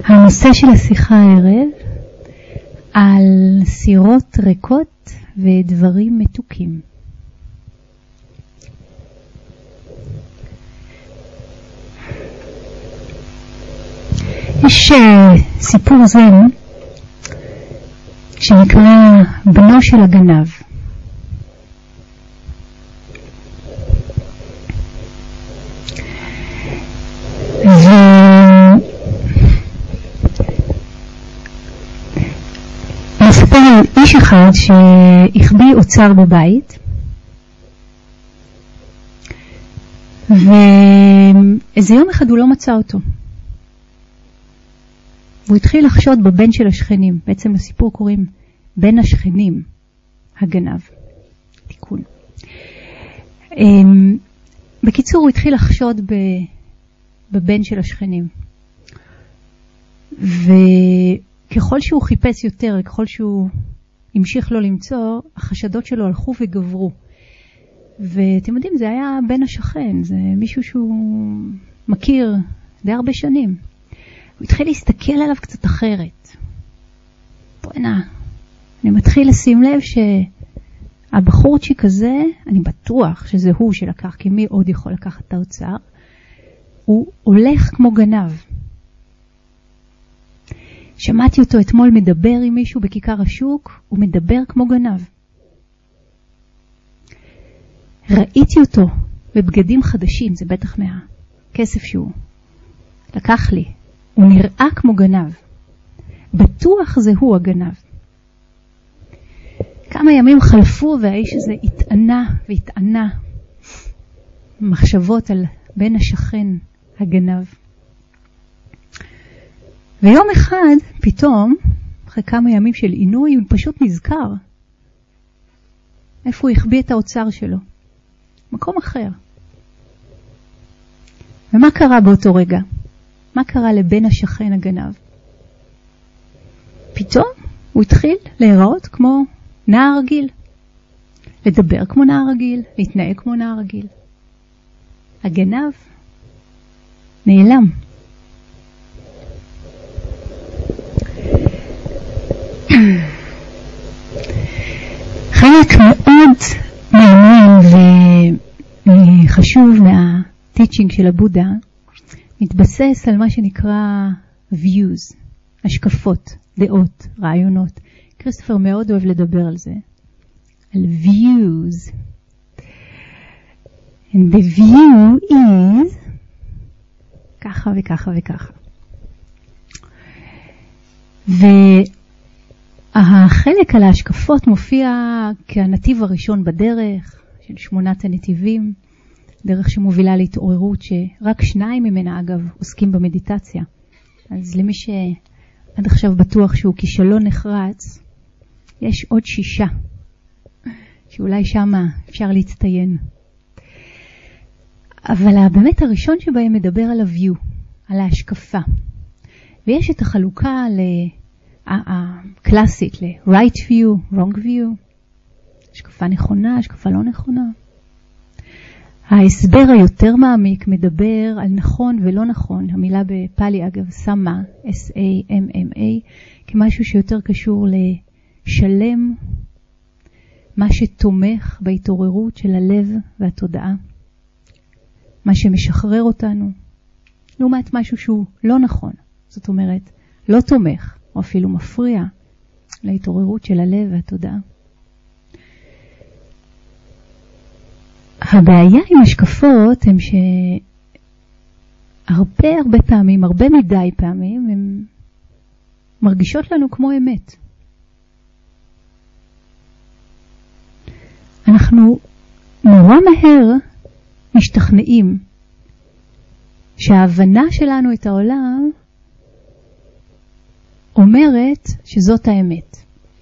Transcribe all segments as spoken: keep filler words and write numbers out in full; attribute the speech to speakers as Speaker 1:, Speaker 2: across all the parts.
Speaker 1: הנושא של השיחה הערב על סירות ריקות ודברים מתוקים. יש סיפור זן שנקרא בנו של הגנב. ו... מספר על איש אחד שהחביא אוצר בבית, ואיזה יום אחד הוא לא מצא אותו. הוא התחיל לחשוד בבן של השכנים. בעצם לסיפור קוראים בן השכנים הגנב. תיקון. בקיצור, הוא התחיל לחשוד בבן של השכנים. וככל שהוא חיפש יותר, ככל שהוא המשיך לו למצוא, החשדות שלו הלכו וגברו. ואתם יודעים, זה היה בן השכן, זה מישהו שהוא מכיר די הרבה שנים. הוא התחיל להסתכל עליו קצת אחרת. בוא'נה, אני מתחיל לשים לב שהבחורצ'יק הזה, אני בטוח שזה הוא שלקח, כי מי עוד יכול לקחת את האוצר, הוא הולך כמו גנב. שמעתי אותו אתמול מדבר עם מישהו בכיכר השוק, הוא מדבר כמו גנב. ראיתי אותו בבגדים חדשים, זה בטח מהכסף שהוא לקח לי. הוא נראה כמו גנב. בטוח זה הוא הגנב. כמה ימים חלפו והאיש הזה התענה והתענה מחשבות על בן השכן הגנב. ויום אחד, פתאום, אחרי כמה ימים של עינוי, הוא פשוט נזכר איפה הוא החביא את האוצר שלו. מקום אחר. ומה קרה באותו רגע? מה קרה לבן השכן הגנב? פתאום הוא התחיל להיראות כמו נער רגיל. לדבר כמו נער רגיל, להתנהג כמו נער רגיל. הגנב נעלם. חלק מאוד מעניין וחשוב מהטיצ'ינג של הבודה מתבסס על מה שנקרא views, השקפות, דעות, רעיונות. כריסטופר מאוד אוהב לדבר על זה, על views. And the view is ככה וככה וככה. והחלק על ההשקפות מופיע כנתיב הראשון בדרך של שמונת הנתיבים, דרך שמובילה להתעוררות שרק שניים ממנה אגב עוסקים במדיטציה. אז למי שעד עכשיו בטוח שהוא כישלון נחרץ, יש עוד שישה שאולי שמה אפשר להצטיין. אבל באמת הראשון שבהם מדבר על ה-view, על ההשקפה. ויש את החלוקה הקלאסית ל-right view, wrong view, השקפה נכונה, השקפה לא נכונה. ההסבר היותר מעמיק מדבר על נכון ולא נכון, המילה בפאלי אגב סמה, S A M M A, כמשהו שיותר קשור לשלם, מה שתומך בהתעוררות של הלב והתודעה, מה שמשחרר אותנו, לעומת משהו שהוא לא נכון, זאת אומרת, לא תומך או אפילו מפריע להתעוררות של הלב והתודעה. הבעיה עם השקפות הם שהרבה הרבה פעמים, הרבה מדי פעמים, הן מרגישות לנו כמו אמת. אנחנו נורא מהר משתכנעים שההבנה שלנו את העולם אומרת שזאת האמת.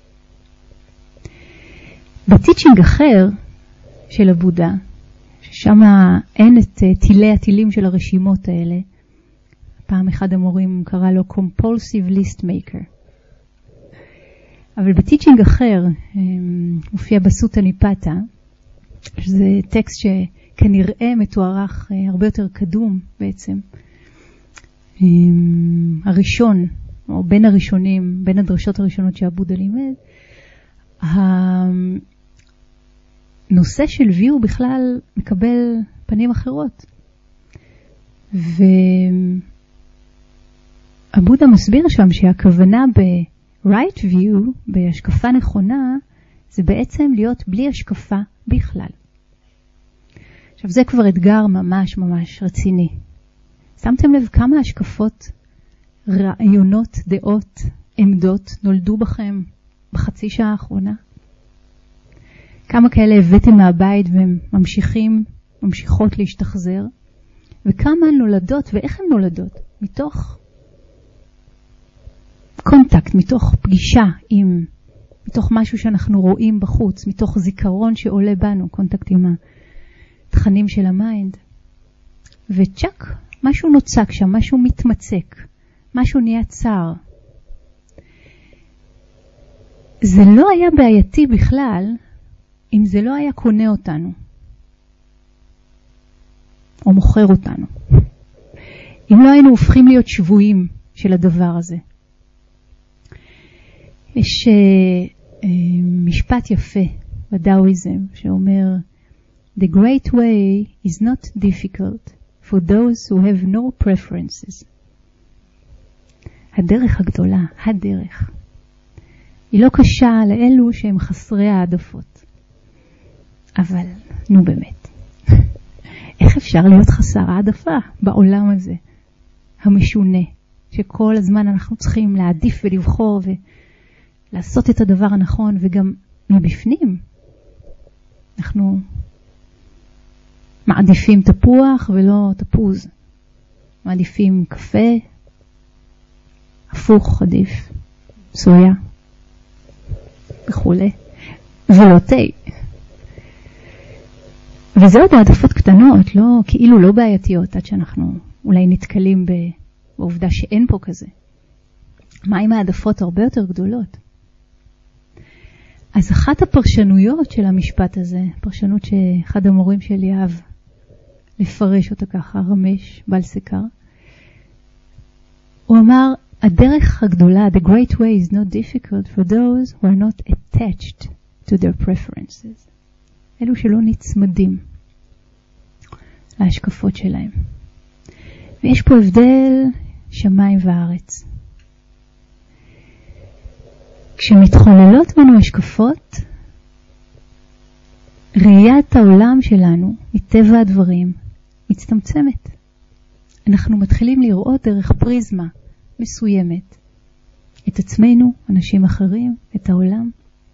Speaker 1: בטיצ'ינג אחר של הבודה, ששם אין את טילי הטילים של הרשימות האלה, פעם אחד המורים קרא לו compulsive list maker. אבל בטיצ'ינג אחר, מופיע בסוטה ניפתה, שזה טקסט שכנראה מתוארך הרבה יותר קדום בעצם. הראשון, או בין הראשונים, בין הדרשות הראשונות שהבודה לימד, הנושא של וי הוא בכלל מקבל פנים אחרות. והבודה מסביר שם שהכוונה ב-right view, בהשקפה נכונה, זה בעצם להיות בלי השקפה בכלל. עכשיו זה כבר אתגר ממש ממש רציני. שמתם לב כמה השקפות, רעיונות, דעות, עמדות נולדו בכם בחצי שעה האחרונה? כמה כאלה הבאתם מהבית והם ממשיכים, ממשיכות להשתחזר? וכמה נולדות ואיך הן נולדות? מתוך קונטקט, מתוך פגישה עם, מתוך משהו שאנחנו רואים בחוץ, מתוך זיכרון שעולה בנו, קונטקט עם התכנים של המיינד. וצ'ק, משהו נוצק שם, משהו מתמצק, משהו נהיה צר. זה לא היה בעייתי בכלל אם זה לא היה קונה אותנו או מוכר אותנו, אם לא היינו הופכים להיות שבויים של הדבר הזה. יש uh, uh, משפט יפה בדאואיזם שאומר The great way is not difficult for those who have no preferences. הדרך הגדולה, הדרך, היא לא קשה לאלו שהם חסרי העדפות. אבל, נו באמת, איך אפשר להיות חסר העדפה בעולם הזה, המשונה, שכל הזמן אנחנו צריכים להעדיף ולבחור ולעשות את הדבר הנכון, וגם מבפנים אנחנו מעדיפים תפוח ולא תפוז, מעדיפים קפה, הפוך עדיף, סויה וכו', ולא תה. וזה עוד העדפות קטנות, לא, כאילו לא בעייתיות, עד שאנחנו אולי נתקלים בעובדה שאין פה כזה. מה עם העדפות הרבה יותר גדולות? אז אחת הפרשנויות של המשפט הזה, פרשנות שאחד המורים שלי אהב לפרש אותה ככה, רמש בלסקר, הוא אמר, הדרך הגדולה, the great way is not difficult for those who are not attached to their preferences. אלו שלא נצמדים להשקפות שלהם. ויש פה הבדל שמיים וארץ. כשמתחוללות בנו השקפות, ראיית העולם שלנו, מטבע הדברים, מצטמצמת. אנחנו מתחילים לראות דרך פריזמה מסוימת את עצמנו, אנשים אחרים, את העולם.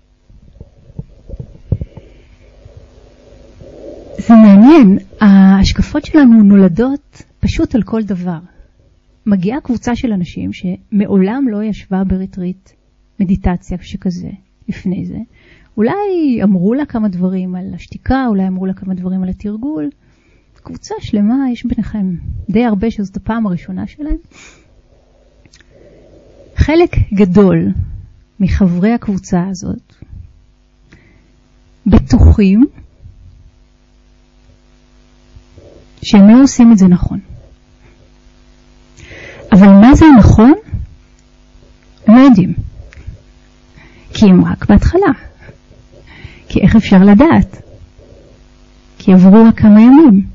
Speaker 1: זה מעניין, ההשקפות שלנו נולדות פשוט על כל דבר. מגיעה קבוצה של אנשים שמעולם לא ישבה בריטריט מדיטציה שכזה לפני זה. אולי אמרו לה כמה דברים על השתיקה, אולי אמרו לה כמה דברים על התרגול. קבוצה שלמה, יש ביניכם די הרבה שזאת הפעם הראשונה שלהם. חלק גדול מחברי הקבוצה הזאת בטוחים שהם לא עושים את זה נכון. אבל מה זה נכון? הם לא יודעים. כי הם רק בהתחלה. כי איך אפשר לדעת? כי עברו רק כמה ימים.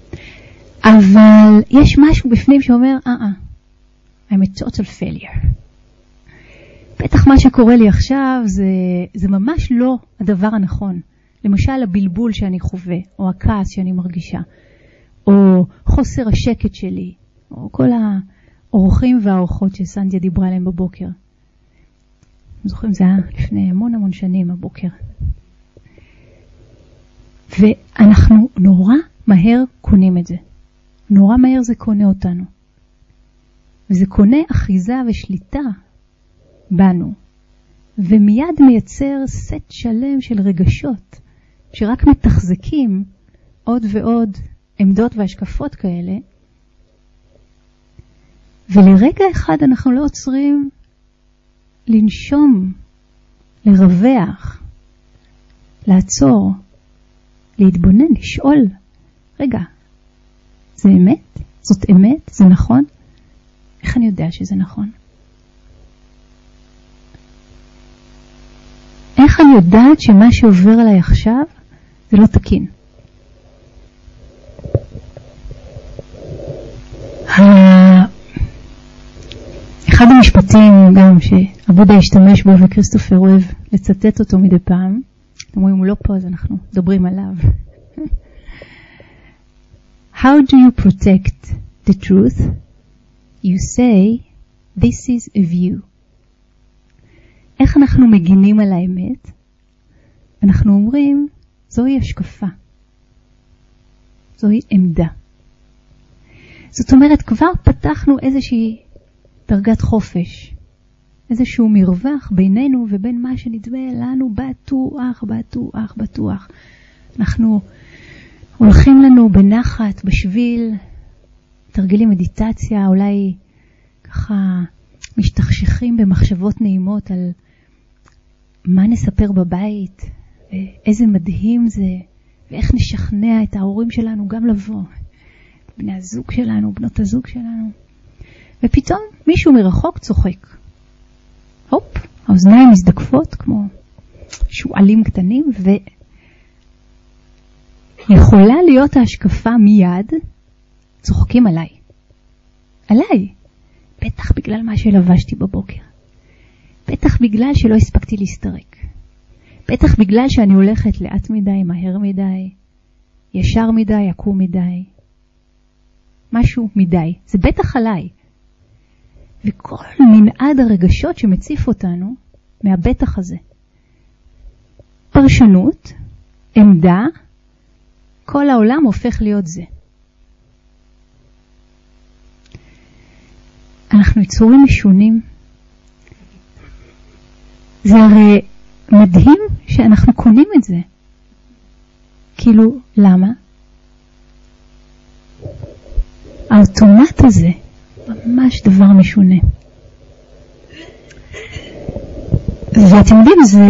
Speaker 1: אבל יש משהו בפנים שאומר, אה, אה, I'm a total failure. בטח מה שקורה לי עכשיו זה, זה ממש לא הדבר הנכון. למשל הבלבול שאני חווה, או הכעס שאני מרגישה, או חוסר השקט שלי, או כל האורחים והאורחות שסנדיה דיברה עליהם בבוקר. זוכרים, זה היה לפני המון המון שנים הבוקר. ואנחנו נורא מהר קונים את זה. נורא מהר זה קונה אותנו. וזה קונה אחיזה ושליטה בנו. ומיד מייצר סט שלם של רגשות, שרק מתחזקים עוד ועוד עמדות והשקפות כאלה. ולרגע אחד אנחנו לא עוצרים לנשום, לרווח, לעצור, להתבונן, לשאול, רגע, זה אמת? זאת אמת? זה נכון? איך אני יודע שזה נכון? איך אני יודעת שמה שעובר עליי עכשיו זה לא תקין? אחד המשפטים גם שהבודה השתמש בו וכריסטופר אוהב לצטט אותו מדי פעם, אתם רואים הוא לא פה אז אנחנו מדברים עליו. How do you protect the truth? You say, this is a view. איך אנחנו מגינים על האמת? אנחנו אומרים, זוהי השקפה. זוהי עמדה. זאת אומרת, כבר פתחנו איזושהי דרגת חופש. איזשהו מרווח בינינו ובין מה שנדמה לנו בטוח, בטוח, בטוח. אנחנו הולכים לנו בנחת, בשביל, תרגילים מדיטציה, אולי ככה משתכשכים במחשבות נעימות על מה נספר בבית, ואיזה מדהים זה, ואיך נשכנע את ההורים שלנו גם לבוא, בני הזוג שלנו, בנות הזוג שלנו. ופתאום מישהו מרחוק צוחק. הופ, האוזניים מזדקפות כמו שועלים קטנים, ויכולה להיות ההשקפה מיד, צוחקים עליי. עליי. בטח בגלל מה שלבשתי בבוקר. בטח בגלל שלא הספקתי להסתרק. בטח בגלל שאני הולכת לאט מדי, מהר מדי, ישר מדי, עקום מדי. משהו מדי. זה בטח עליי. וכל מנעד הרגשות שמציף אותנו מהבטח הזה. פרשנות, עמדה, כל העולם הופך להיות זה. אנחנו יצורים משונים. זה הרי מדהים שאנחנו קונים את זה. כאילו, למה? האוטומט הזה ממש דבר משונה. ואתם יודעים, זה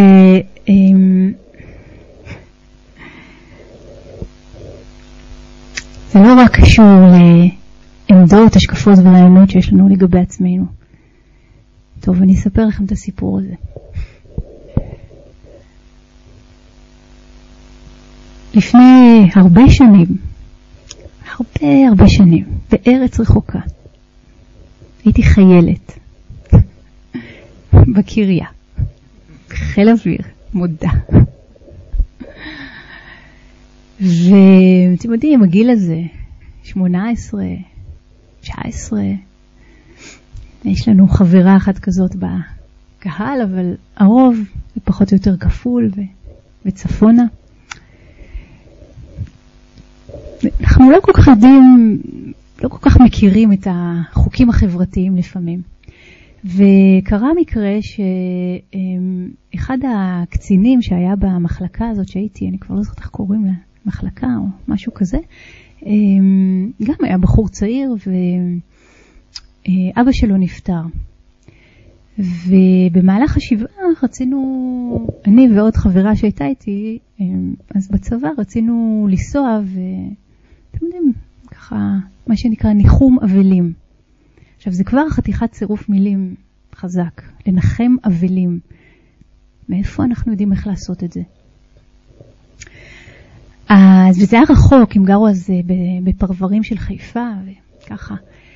Speaker 1: זה לא רק קשור לעמדות, השקפות ורעיונות שיש לנו לגבי עצמנו. טוב, אני אספר לכם את הסיפור הזה. לפני הרבה שנים, הרבה הרבה שנים, בארץ רחוקה, הייתי חיילת בקריה, חיל אוויר, מודה. ואתם יודעים, הגיל הזה, שמונה עשרה, תשע עשרה, יש לנו חברה אחת כזאת בקהל, אבל הרוב זה פחות או יותר כפול ו... וצפונה. אנחנו לא כל כך יודעים, לא כל כך מכירים את החוקים החברתיים לפעמים. וקרה מקרה שאחד הקצינים שהיה במחלקה הזאת שהייתי, אני כבר לא זוכרת איך קוראים לה, מחלקה או משהו כזה, גם היה בחור צעיר ואבא שלו נפטר. ובמהלך השבעה רצינו, אני ועוד חברה שהייתה איתי, אז בצבא רצינו לנסוע ואתם יודעים, ככה מה שנקרא ניחום אבלים. עכשיו זה כבר חתיכת צירוף מילים חזק, לנחם אבלים. מאיפה אנחנו יודעים איך לעשות את זה? אז וזה היה רחוק, הם גרו אז בפרברים של חיפה וככה.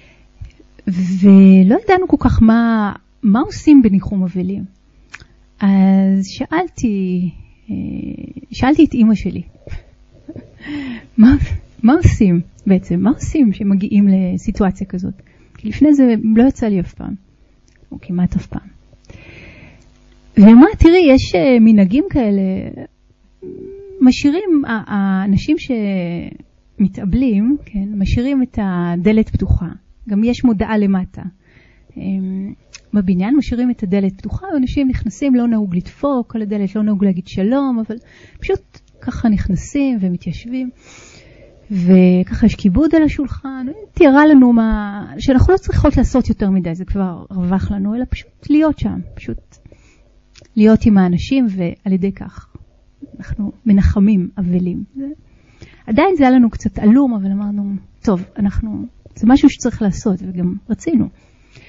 Speaker 1: ולא ידענו כל כך מה, מה עושים בניחום אבלים. אז שאלתי, שאלתי את אמא שלי, מה, מה עושים בעצם? מה עושים שמגיעים לסיטואציה כזאת? כי לפני זה לא יצא לי אף פעם, או כמעט אף פעם. ומה, תראי, יש מנהגים כאלה, משאירים, האנשים שמתאבלים, כן, משאירים את הדלת פתוחה. גם יש מודעה למטה. בבניין משאירים את הדלת פתוחה, ואנשים נכנסים, לא נהוג לדפוק, כל הדלת לא נהוג להגיד שלום, אבל פשוט ככה נכנסים ומתיישבים. וככה יש כיבוד על השולחן, תיארה לנו מה, שאנחנו לא צריכות לעשות יותר מדי, זה כבר רווח לנו, אלא פשוט להיות שם, פשוט להיות עם האנשים, ועל ידי כך אנחנו מנחמים אבלים. עדיין זה היה לנו קצת עלום, אבל אמרנו, טוב, אנחנו, זה משהו שצריך לעשות, וגם רצינו.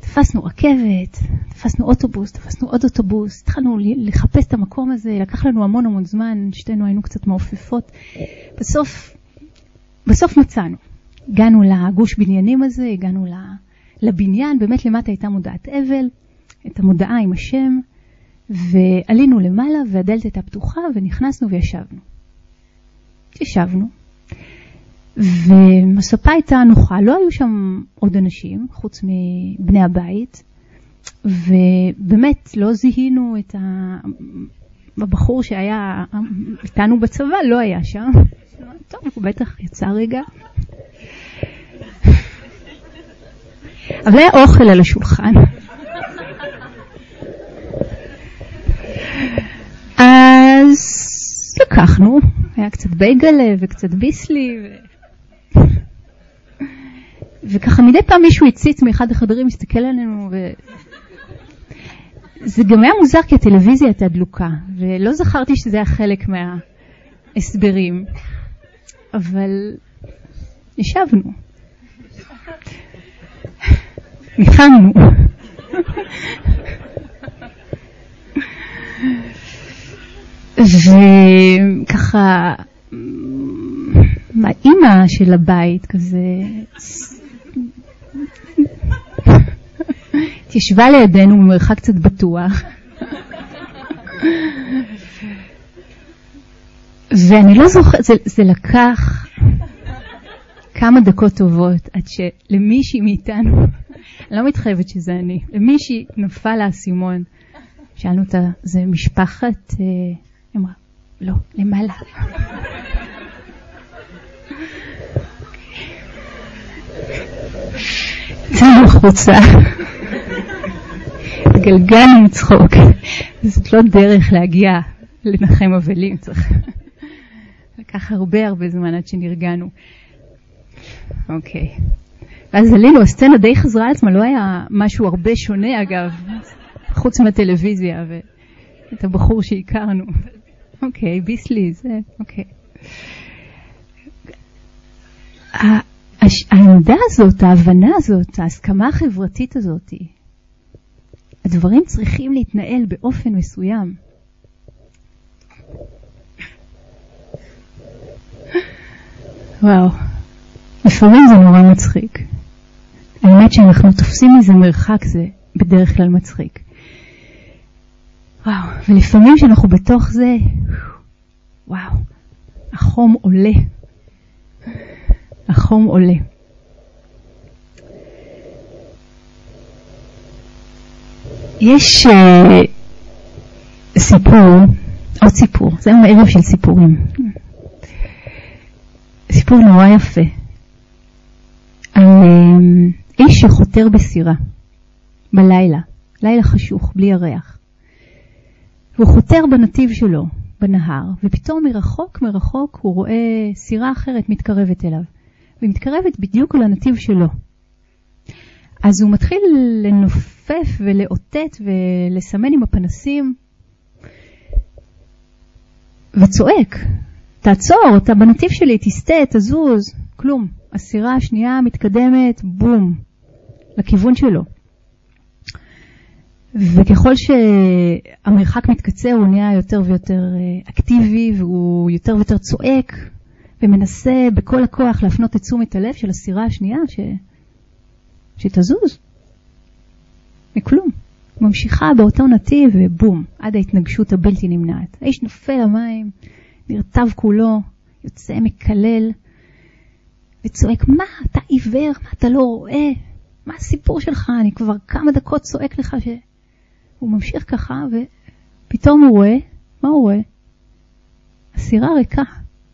Speaker 1: תפסנו רכבת, תפסנו אוטובוס, תפסנו עוד אוטובוס, התחלנו לחפש את המקום הזה, לקח לנו המון המון זמן, שתינו היינו קצת מעופפות. בסוף, בסוף מצאנו. הגענו לגוש בניינים הזה, הגענו לבניין, באמת למטה הייתה מודעת אבל, את המודעה עם השם, ועלינו למעלה והדלת הייתה פתוחה ונכנסנו וישבנו. ישבנו. ומספה הייתה נוחה, לא היו שם עוד אנשים, חוץ מבני הבית, ובאמת לא זיהינו את הבחור שהיה איתנו בצבא, לא היה שם. טוב, הוא בטח יצא רגע. אבל היה אוכל על השולחן. אז לקחנו, היה קצת בייגלה וקצת ביסלי ו... וככה מדי פעם מישהו הציץ מאחד החדרים, מסתכל עלינו, ו... זה גם היה מוזר כי הטלוויזיה הייתה דלוקה, ולא זכרתי שזה היה חלק מההסברים, אבל ישבנו. ניחמנו. וככה, האמא של הבית כזה, התיישבה לידינו במרחק קצת בטוח. ואני לא זוכרת, זה, זה לקח כמה דקות טובות עד שלמישהי מאיתנו, אני לא מתחייבת שזה אני, למישהי נפל האסימון. שאלנו אותה, זה משפחת, היא אמרה, לא, למעלה. צאנו חוצה. גלגלנו מצחוק. זאת לא דרך להגיע לנחם אבלים. צריך לקח הרבה הרבה זמן עד שנרגענו. אוקיי. ואז עלינו, הסצנה די חזרה על עצמה, לא היה משהו הרבה שונה אגב, חוץ מהטלוויזיה ואת הבחור שהכרנו. אוקיי, ביסלי, זה, אוקיי. העמדה הזאת, ההבנה הזאת, ההסכמה החברתית הזאת, הדברים צריכים להתנהל באופן מסוים. וואו, לפעמים זה נורא מצחיק. האמת שאנחנו תופסים איזה מרחק, זה בדרך כלל מצחיק. וואו, ולפעמים שאנחנו בתוך זה, וואו, החום עולה. החום עולה. יש uh, סיפור, עוד סיפור, זה מערב של סיפורים. סיפור נורא יפה. על uh, איש שחותר בסירה, בלילה, לילה חשוך, בלי ירח. והוא חותר בנתיב שלו, בנהר, ופתאום מרחוק מרחוק הוא רואה סירה אחרת מתקרבת אליו. והיא מתקרבת בדיוק לנתיב שלו. אז הוא מתחיל לנופף ולאותת ולסמן עם הפנסים, וצועק, תעצור, אתה בנתיב שלי, תסתה, תזוז, כלום. הסירה השנייה מתקדמת, בום, לכיוון שלו. וככל שהמרחק מתקצר, הוא נהיה יותר ויותר אקטיבי, והוא יותר ויותר צועק, ומנסה בכל הכוח להפנות את תשומת הלב של הסירה השנייה, ש... שתזוז. מכלום. ממשיכה באותו נתיב, ובום, עד ההתנגשות הבלתי נמנעת. האיש נופל למים, נרטב כולו, יוצא מקלל, וצועק, מה, אתה עיוור, מה, אתה לא רואה? מה הסיפור שלך? אני כבר כמה דקות צועק לך ש... הוא ממשיך ככה, ופתאום הוא רואה, מה הוא רואה? הסירה ריקה.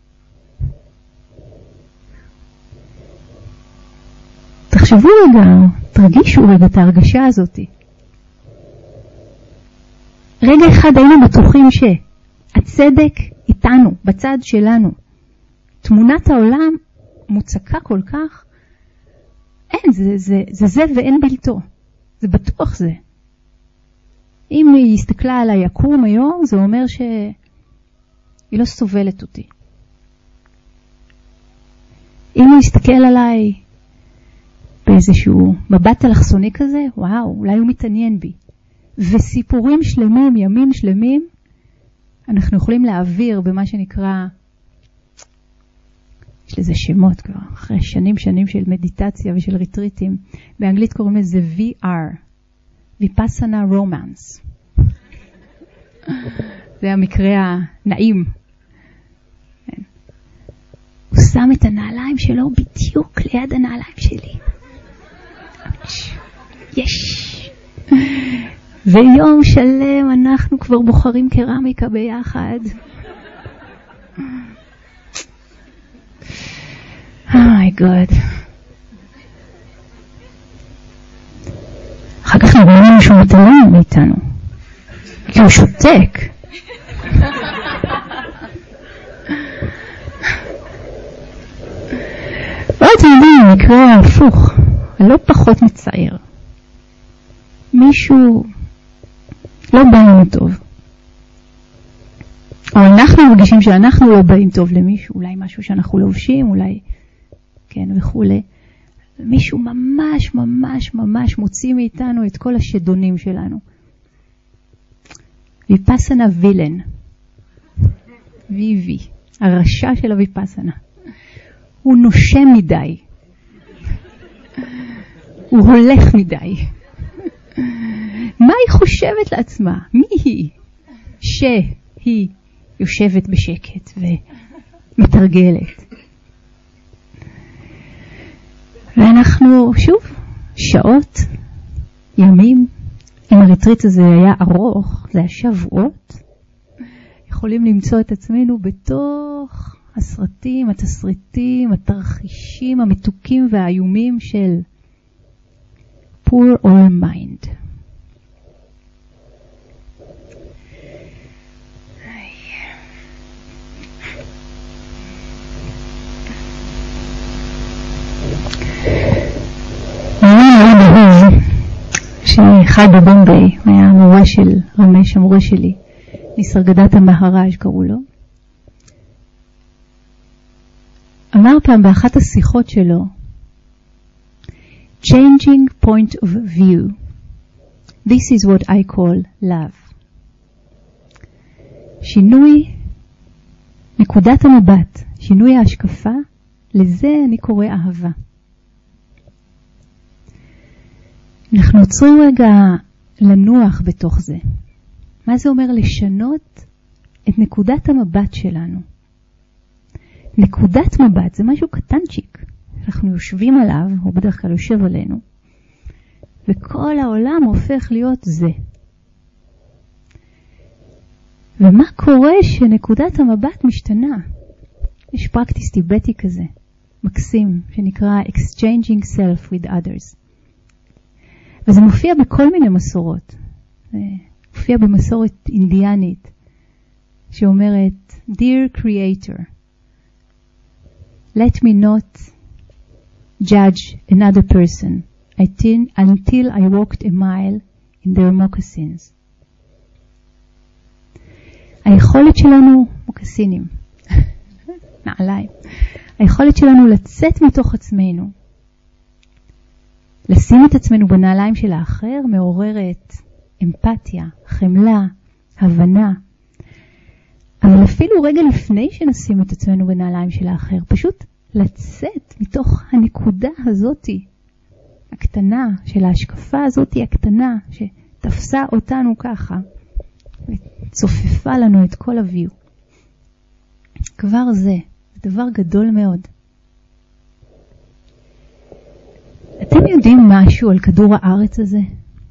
Speaker 1: תחשבו רגע, תרגישו רגע את ההרגשה הזאת. רגע אחד היינו בטוחים שהצדק איתנו, בצד שלנו. תמונת העולם מוצקה כל כך, אין, זה זה, זה, זה ואין בלתו. זה בטוח זה. אם היא הסתכלה על היקום היום, זה אומר שהיא לא סובלת אותי. אם הוא הסתכל עליי באיזשהו מבט אלכסוני כזה, וואו, אולי הוא מתעניין בי. וסיפורים שלמים, ימים שלמים, אנחנו יכולים להעביר במה שנקרא, יש לזה שמות כבר, אחרי שנים שנים של מדיטציה ושל ריטריטים, באנגלית קוראים לזה וי אר, ויפאסנה רומנס. זה המקרה הנעים. הוא שם את הנעליים שלו בדיוק ליד הנעליים שלי. יש. ויום שלם אנחנו כבר בוחרים קרמיקה ביחד. Oh my God. אחר כך נראה שהוא מתעלם מאיתנו. כי הוא שותק. ואתם יודעים, מקרה ההפוך, לא פחות מצער. מישהו לא בא לנו טוב. או אנחנו מרגישים שאנחנו לא באים טוב למישהו, אולי משהו שאנחנו לובשים, אולי, כן, וכו'. מישהו ממש ממש ממש מוציא מאיתנו את כל השדונים שלנו. ויפאסנה וילן. ויבי, הרשע של הויפאסנה. הוא נושם מדי. הוא הולך מדי. מה היא חושבת לעצמה? מי היא? שהיא יושבת בשקט ומתרגלת. ואנחנו שוב שעות, ימים, אם הריטריט הזה היה ארוך, זה היה שבועות, יכולים למצוא את עצמנו בתוך הסרטים, התסריטים, התרחישים המתוקים והאיומים של Poor Old Mind. שחי בבומביי, הוא היה המורה של רמש, המורה שלי, ניסרגדת המהראז' קראו לו. אמר פעם באחת השיחות שלו, changing point of view, this is what I call love. שינוי נקודת המבט, שינוי ההשקפה, לזה אני קורא אהבה. אנחנו צריכים רגע לנוח בתוך זה. מה זה אומר לשנות את נקודת המבט שלנו? נקודת מבט זה משהו קטנצ'יק. אנחנו יושבים עליו, או בדרך כלל יושב עלינו, וכל העולם הופך להיות זה. ומה קורה שנקודת המבט משתנה? יש פרקטיס טיבטי כזה, מקסים, שנקרא exchanging self with others. וזה מופיע בכל מיני מסורות. זה מופיע במסורת אינדיאנית, שאומרת, Dear Creator, let me not judge another person until I walked a mile in their moccasins. היכולת שלנו, מוקסינים, נעליים, היכולת שלנו לצאת מתוך עצמנו, לשים את עצמנו בנעליים של האחר, מעוררת אמפתיה, חמלה, הבנה. אבל אפילו רגע לפני שנשים את עצמנו בנעליים של האחר, פשוט לצאת מתוך הנקודה הזאת, הקטנה, של ההשקפה הזאת הקטנה, שתפסה אותנו ככה, וצופפה לנו את כל הוויו. כבר זה, זה דבר גדול מאוד. אתם יודעים משהו על כדור הארץ הזה?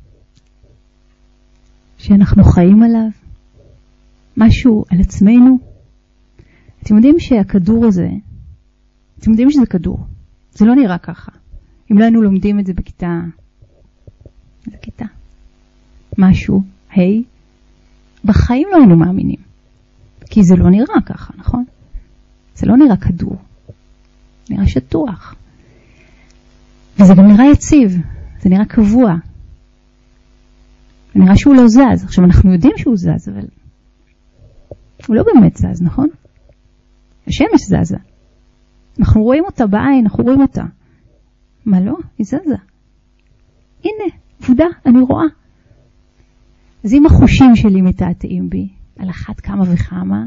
Speaker 1: שאנחנו חיים עליו? משהו על עצמנו? אתם יודעים שהכדור הזה, אתם יודעים שזה כדור. זה לא נראה ככה. אם לא היינו לומדים את זה בכיתה, זה כיתה. משהו, היי, בחיים לא היינו מאמינים. כי זה לא נראה ככה, נכון? זה לא נראה כדור. נראה שטוח. וזה גם נראה יציב. זה נראה קבוע. זה נראה שהוא לא זז. עכשיו אנחנו יודעים שהוא זז, אבל הוא לא באמת זז, נכון? השמש זזה. אנחנו רואים אותה בעין, אנחנו רואים אותה. מה לא? היא זזה. הנה, עובדה, אני רואה. אז אם החושים שלי מתעתעים בי, על אחת כמה וכמה,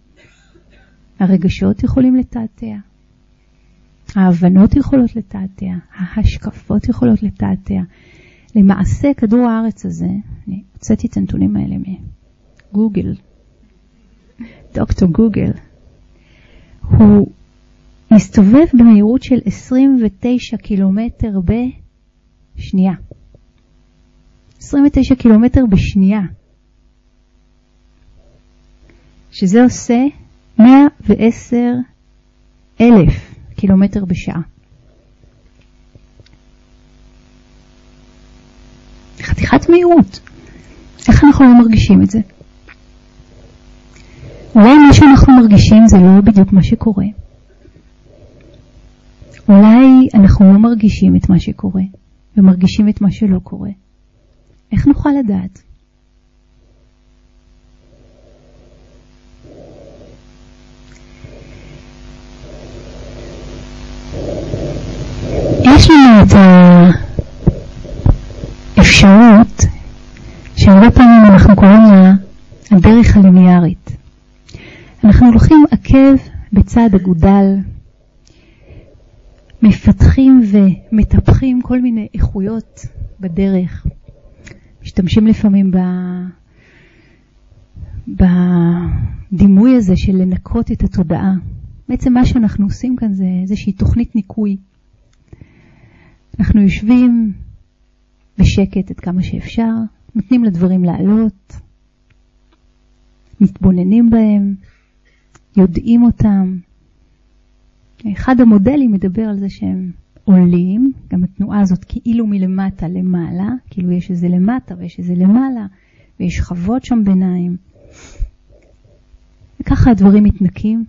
Speaker 1: הרגשות יכולים לתעתע, ההבנות יכולות לתעתע, ההשקפות יכולות לתעתע. למעשה, כדור הארץ הזה, אני הוצאתי את הנתונים האלה מגוגל, דוקטור גוגל, הוא מסתובב במהירות של עשרים ותשע קילומטר בשנייה. עשרים ותשע קילומטר בשנייה. שזה עושה מאה ועשר אלף קילומטר בשעה. חתיכת מהירות. איך אנחנו לא מרגישים את זה? אולי מה שאנחנו מרגישים זה לא בדיוק מה שקורה. אולי אנחנו לא מרגישים את מה שקורה, ומרגישים את מה שלא קורה. איך נוכל לדעת? יש לנו את האפשרות שהרבה פעמים אנחנו קוראים לה הדרך הליניארית. אנחנו הולכים עקב בצד אגודל, מפתחים ומטפחים כל מיני איכויות בדרך. משתמשים לפעמים ב... בדימוי הזה של לנקות את התודעה. בעצם מה שאנחנו עושים כאן זה איזושהי תוכנית ניקוי. אנחנו יושבים בשקט עד כמה שאפשר, נותנים לדברים לעלות, מתבוננים בהם, יודעים אותם. אחד המודלים מדבר על זה שהם עולים, גם התנועה הזאת כאילו מלמטה למעלה, כאילו יש איזה למטה ויש איזה למעלה, ויש שכבות שם ביניים. וככה הדברים מתנקים.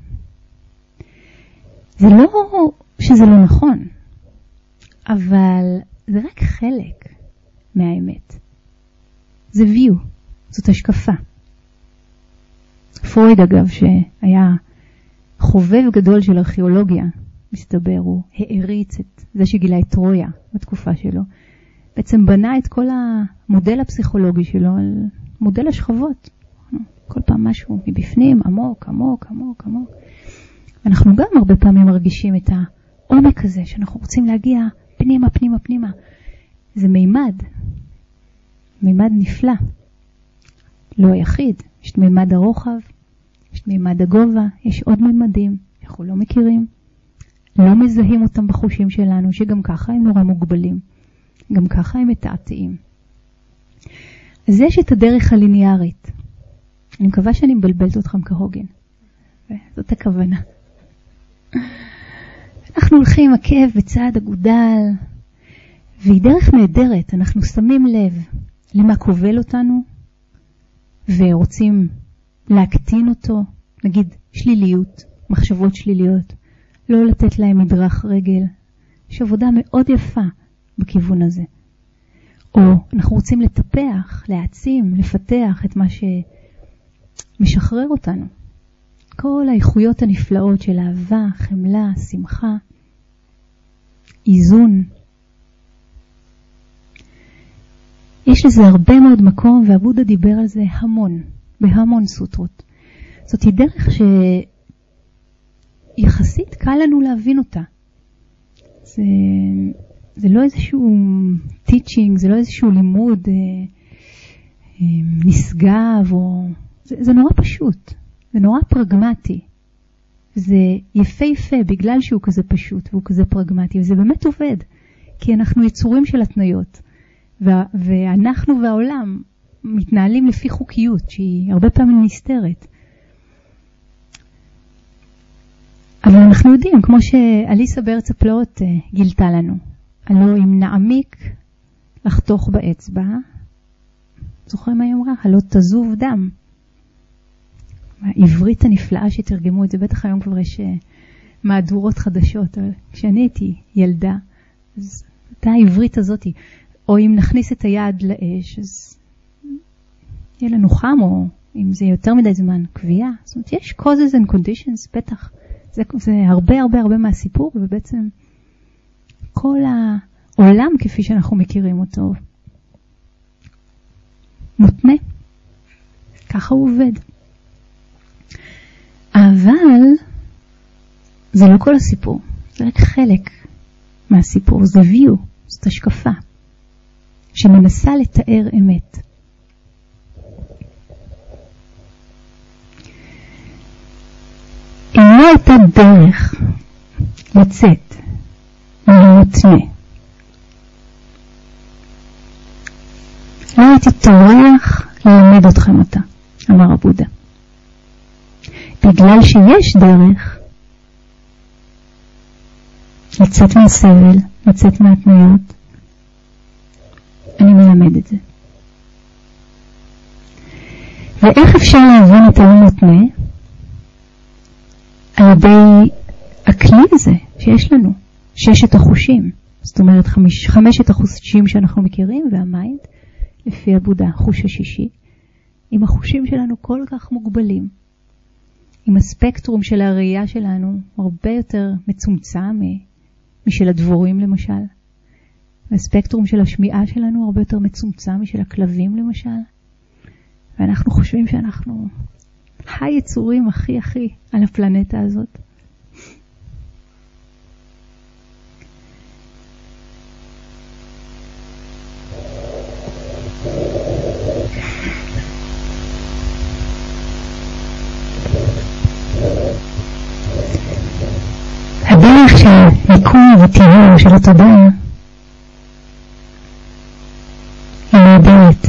Speaker 1: זה לא שזה לא נכון, אבל זה רק חלק מהאמת. זה view, זאת השקפה. פרויד אגב, שהיה חובב גדול של ארכיאולוגיה, מסתבר, הוא העריץ את זה שגילה את טרויה בתקופה שלו. בעצם בנה את כל המודל הפסיכולוגי שלו על מודל השכבות. כל פעם משהו מבפנים, עמוק, עמוק, עמוק, עמוק. אנחנו גם הרבה פעמים מרגישים את העומק הזה, שאנחנו רוצים להגיע פנימה, פנימה, פנימה. זה מימד, מימד נפלא. לא היחיד, יש את מימד הרוחב, יש את מימד הגובה, יש עוד מימדים, אנחנו לא מכירים, לא מזהים אותם בחושים שלנו, שגם ככה הם נורא מוגבלים, גם ככה הם מתעתעים. אז יש את הדרך הליניארית. אני מקווה שאני מבלבלת אתכם כהוגן. זאת הכוונה. אנחנו הולכים עקב בצד אגודל, והיא דרך נהדרת. אנחנו שמים לב למה כובל אותנו, ורוצים להקטין אותו, נגיד שליליות, מחשבות שליליות, לא לתת להם מדרך רגל. יש עבודה מאוד יפה בכיוון הזה. או אנחנו רוצים לטפח, להעצים, לפתח את מה שמשחרר אותנו. כל האיכויות הנפלאות של אהבה, חמלה, שמחה, איזון. יש לזה הרבה מאוד מקום, והבודה דיבר על זה המון, בהמון סוטרות. זאת היא דרך שיחסית קל לנו להבין אותה. זה, זה לא איזשהו teaching, זה לא איזשהו לימוד אה, אה, נשגב, או... זה, זה נורא פשוט, זה נורא פרגמטי. זה יפהפה בגלל שהוא כזה פשוט והוא כזה פרגמטי, וזה באמת עובד, כי אנחנו יצורים של התניות. ואנחנו והעולם מתנהלים לפי חוקיות שהיא הרבה פעמים נסתרת. אבל אנחנו יודעים, כמו שאליסה בארץ הפלאות גילתה לנו, הלא אם נעמיק לחתוך באצבע, זוכרים מה היא אמרה? הלא תזוב דם. העברית הנפלאה שתרגמו את זה, בטח היום כבר יש מהדורות חדשות, אבל כשאני הייתי ילדה, אז הייתה העברית הזאת, או אם נכניס את היד לאש, אז יהיה לנו חם, או אם זה יותר מדי זמן, קביעה. זאת אומרת, יש causes and conditions, בטח. זה, זה הרבה הרבה הרבה מהסיפור, ובעצם כל העולם כפי שאנחנו מכירים אותו מותנה. ככה הוא עובד. אבל זה לא כל הסיפור. זה רק חלק מהסיפור. זה view, זאת השקפה שמנסה לתאר אמת. אם לא הייתה דרך לצאת מהמותנה, לא הייתי טורח ללמד אתכם אותה, אמר הבודה. בגלל שיש דרך לצאת מהסבל, לצאת מהתניות, אני מלמד את זה. ואיך אפשר להבין את המותנה? על ידי הכלי הזה שיש לנו, ששת החושים. זאת אומרת, חמש, חמשת החושים שאנחנו מכירים, והמיינד, לפי הבודה, חוש השישי, עם החושים שלנו כל כך מוגבלים, עם הספקטרום של הראייה שלנו הרבה יותר מצומצם משל הדבורים למשל, והספקטרום של השמיעה שלנו הרבה יותר מצומצם משל הכלבים למשל, ואנחנו חושבים שאנחנו היצורים הכי הכי על הפלנטה הזאת. הדרך של מיקום וטיהור של התודעה היא נהדרת.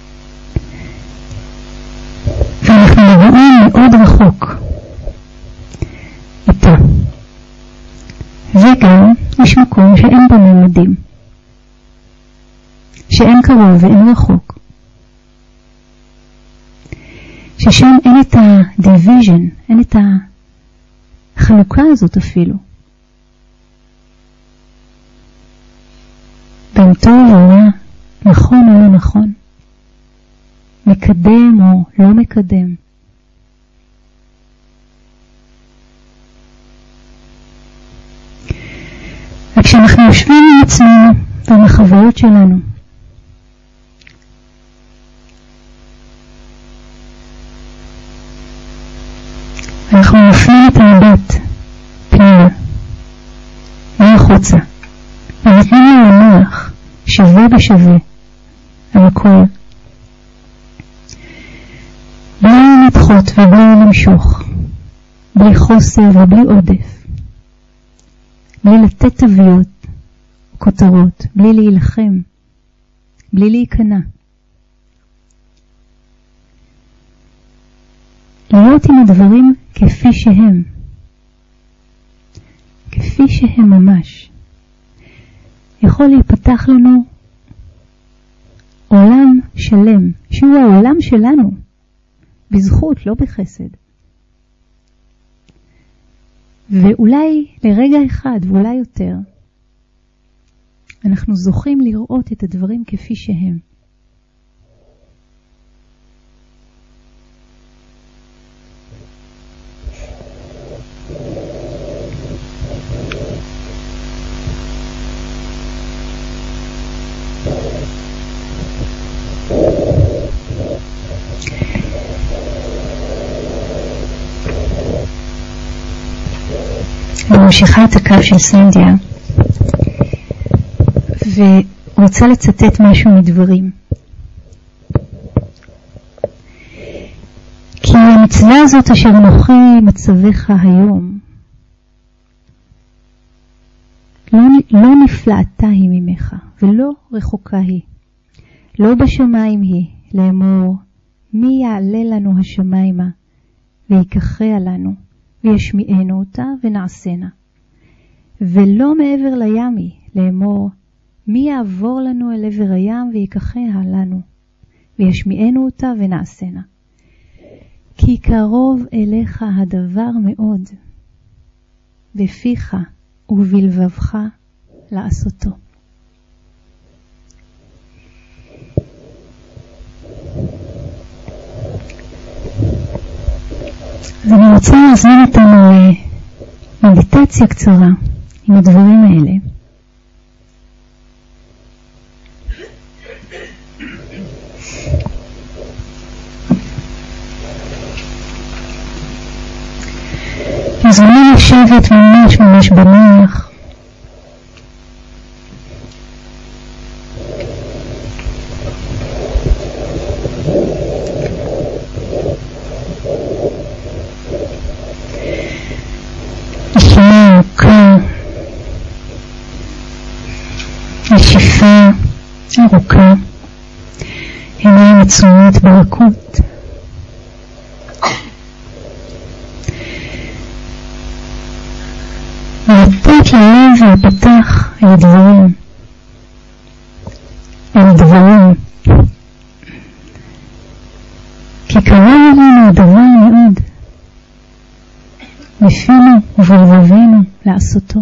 Speaker 1: ואנחנו מגיעים מאוד רחוק איתה. וגם יש מקום שאין בו ממדים, שאין קרוב ואין רחוק, ששם אין את ה-division, אין את החלוקה הזאת אפילו. בין טוב ורע, נכון או לא נכון, מקדם או לא מקדם. וכשאנחנו יושבים עם עצמנו ועם החוויות שלנו, אנחנו מפנים את המבט פנימה מהחוצה ונותנים לנו לנוח שווה בשווה על הכל, בלי לדחות ובלי למשוך, בלי חוסר ובלי עודף, בלי לתת תוויות כותרות, בלי להילחם, בלי להיכנע. להיות עם הדברים כפי שהם, כפי שהם ממש. יכול להיפתח לנו עולם שלם, שהוא העולם שלנו, בזכות, לא בחסד. ואולי לרגע אחד, ואולי יותר, אנחנו זוכים לראות את הדברים כפי שהם. אני ממשיכה את הקו של סנדיה ורוצה לצטט משהו מדברים. כי המצווה הזאת אשר נוחי מצבך היום לא, לא נפלאתה היא ממך ולא רחוקה היא, לא בשמיים היא, לאמור מי יעלה לנו השמיימה ויקחיה לנו וישמיענו אותה ונעשנה, ולא מעבר לים היא, לאמור מי יעבור לנו אל עבר הים ויקחיה לנו וישמיענו אותה ונעשנה. כי קרוב אליך הדבר מאוד, בפיך ובלבבך לעשותו. אז אני רוצה להזמין אותנו למדיטציה קצרה עם הדברים האלה. מזמנים לשבת ממש ממש בנוח. נשימה עמוקה, נשיפה ארוכה, עיניים עצומות ברכות. ולתת ללב להיפתח אל דברים, אל דברים. כי קרוב לנו דבר מאוד, בפינו ובלבבינו לעשותו.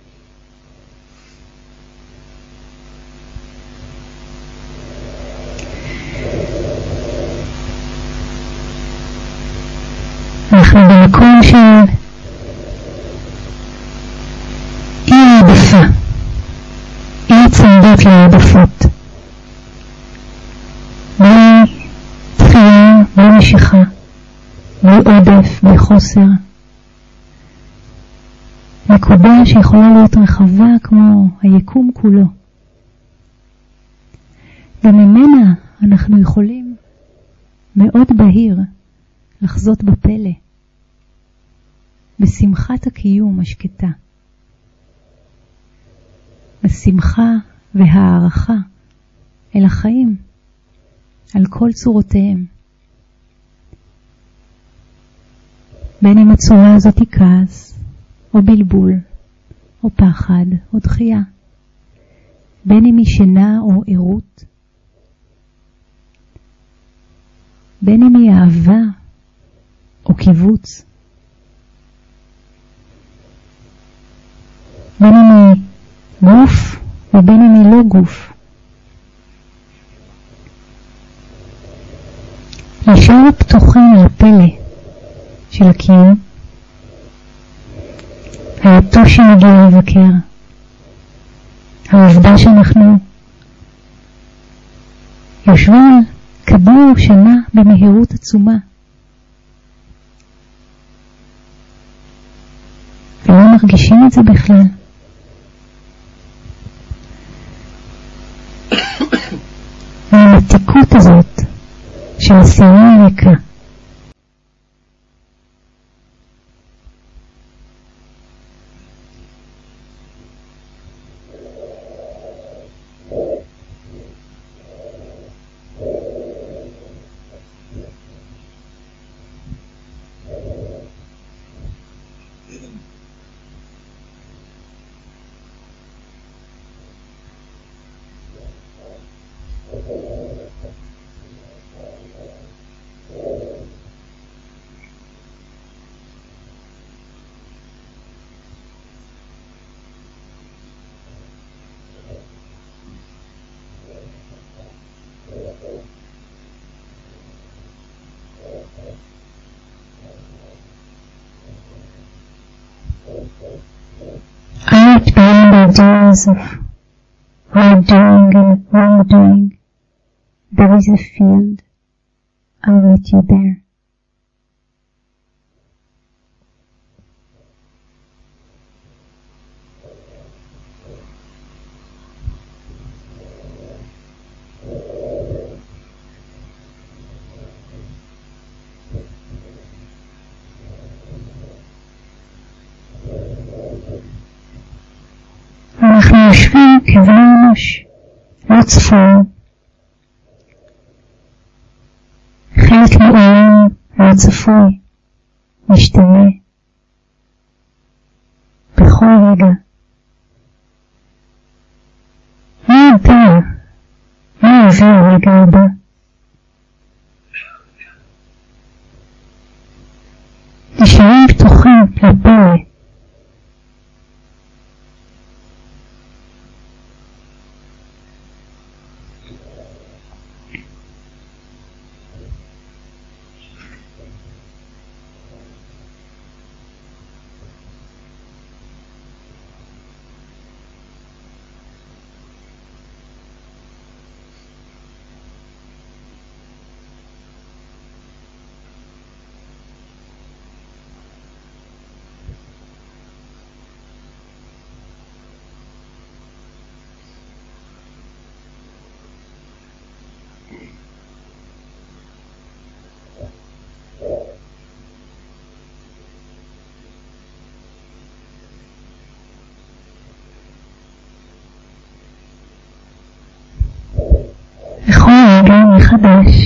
Speaker 1: אנחנו במקום של אי העדפה, אי צמדות לעדפות, בלי תחייה, בלי משיכה, בלי עודף, בלי חוסר. נקודה שיכולה להיות רחבה כמו היקום כולו. וממנה אנחנו יכולים מאוד בהיר לחזות בפלא, בשמחת הקיום השקטה, בשמחה והערכה אל החיים, על כל צורותיהם. בין אם הצורה הזאת היא כעס, או בלבול, או פחד, או דחייה, בין אם היא שינה או עירות, בין אם היא אהבה או קיבוץ, בין אם היא גוף ובין אם היא לא גוף. להישאר פתוחים לפלא של הקיום, העתו שמגיע לבקר, העובדה שאנחנו יושבים על כדור שנה במהירות עצומה ולא מרגישים את זה בכלל. והמתיקות הזאת של הסיום הריקה, out beyond the ideas of right doing and wrong doing, there is a field. I'll meet you there. אנחנו יושבים כבני אנוש, לא צפויים. חלק מעולם לא צפוי, משתנה. בכל רגע. מי יודע? מה יביא הרגע הבא? נשארים פתוחים לפלא. מחדש.